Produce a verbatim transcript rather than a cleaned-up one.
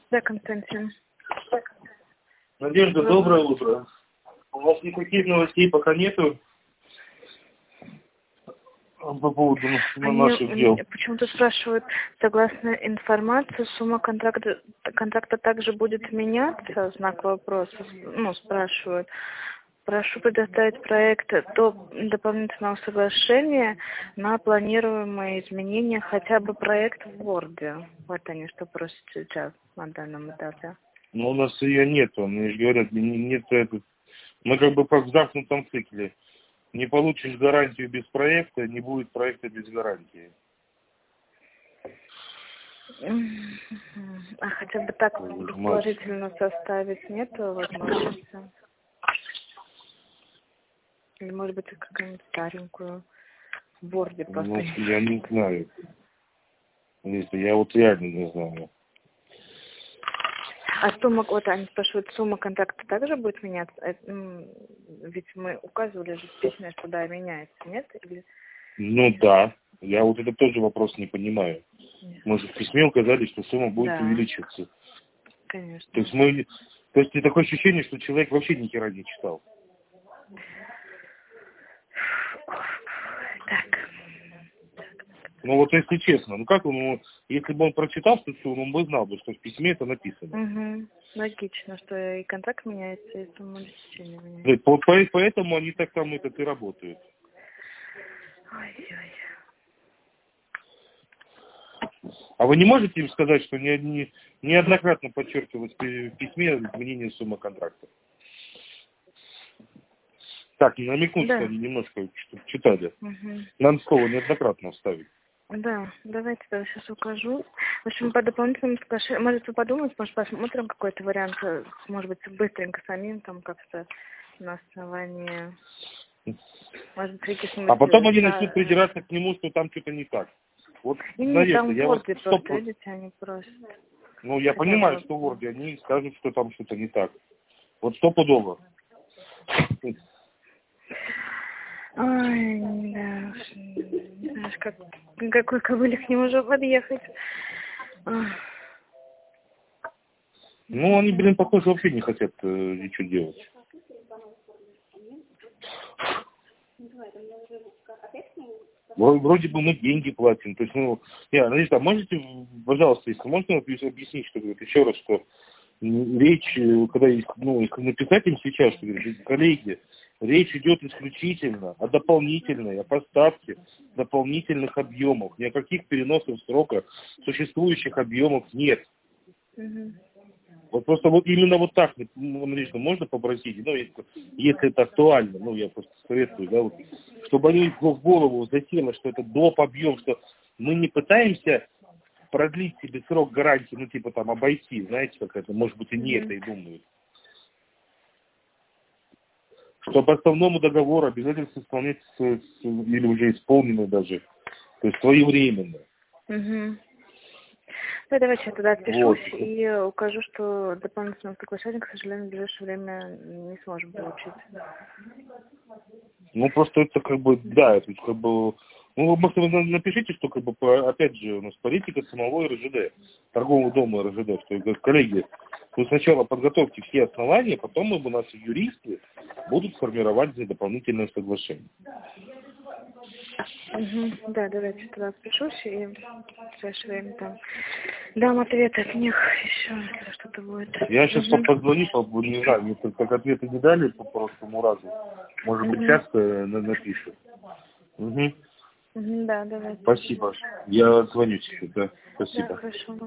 Да, Константин. Надежда, доброе утро. У вас никаких новостей пока нету по поводу Они наших дел? почему-то спрашивают, согласно информации, сумма контракта, контракта также будет меняться, знак вопроса, ну, спрашивают. Прошу предоставить проект до дополнительного соглашения на планируемые изменения, хотя бы проект в Word. Вот они что просят сейчас на данном этапе. Но у нас ее нету, мне же говорят, нет это. Мы как бы как в замкнутом цикле. Не получишь гарантию без проекта, не будет проекта без гарантии. А хотя бы так положительно составить нету возможности? Или, может быть, какую-нибудь старенькую в Word просто? Ну, я не знаю. Если я вот реально не знаю. А сумма, вот они спрашивают, сумма контракта также будет меняться? Ведь мы указывали же в письме, что да, меняется, нет? Или... Ну да. Я вот это тоже вопрос не понимаю. Нет. Мы же в письме указали, что сумма будет да. увеличиваться. Конечно. То есть мы. То есть такое ощущение, что человек вообще ни хера не читал. Так. Ну вот если честно, ну как он, ну, если бы он прочитал, то он бы знал бы, что в письме это написано. Угу. Логично, что и контракт меняется, и сумма обеспечения меняется. По, по, поэтому они так там это и работают. Ой-ой. А вы не можете им сказать, что не, не, неоднократно подчеркивалось в письме изменение суммы контракта? Так, намекнуть, да. что они немножко чтобы читали. Угу. Надо слово неоднократно вставить. Да, давайте я сейчас укажу. В общем, по дополнительному соглашению, может, вы подумаете, может, посмотрим какой-то вариант, может быть, быстренько самим, там, как-то на основании, может быть, каких-нибудь... А потом они да, начнут придираться к нему, что там что-то не так. Вот, и нет, Надежда, там в я вот... Word Стоп, просто, видите, они просят. ну, я Хотя понимаю, вот... что в Word они скажут, что там что-то не так. Вот стопудово. Ой, да, не знаешь, как, какой кобыле к нему уже подъехать. Ну, они, блин, похоже, вообще не хотят э, ничего делать. Вроде бы мы деньги платим. То есть, ну, я, Надежда, а можете, пожалуйста, если можно объяснить, что говорит, еще раз, что речь, когда есть, ну, написать им сейчас, что говорит, коллеги, речь идет исключительно о дополнительной, о поставке дополнительных объемов. Ни о каких переносах срока существующих объемов нет. Угу. Вот просто вот именно вот так, Надежда, можно попросить, ну, если, если это актуально, ну, я просто советую, да, вот, чтобы они в голову засело, что это доп. Объем, что мы не пытаемся продлить себе срок гарантии, ну, типа там обойти, знаете, как это, может быть, и не Mm-hmm. это и думают. Что по основному договору обязательства исполнять с, с, или уже исполнены даже, то есть своевременно. Mm-hmm. Ну, давайте я туда отпишусь вот. И укажу, что дополнительного соглашения, к сожалению, в ближайшее время не сможем получить. Ну, просто это как бы, да, это как бы... Ну, может, вы напишите, что, как бы, опять же, у нас политика самого эр жэ дэ, торгового дома эр жэ дэ, что, как, коллеги, вы сначала подготовьте все основания, потом мы, наши юристы будут формировать за дополнительное соглашение. Угу. Да, давайте туда отпишусь и в ближайшее время там дам ответ от них еще, если что-то будет. Я сейчас угу. позвоню, не знаю, мне как ответы не дали по прошлому разу. Может быть, угу. сейчас напишут. Угу. Угу, да, давайте. Спасибо. Я звоню еще, да. Спасибо. Да, хорошо.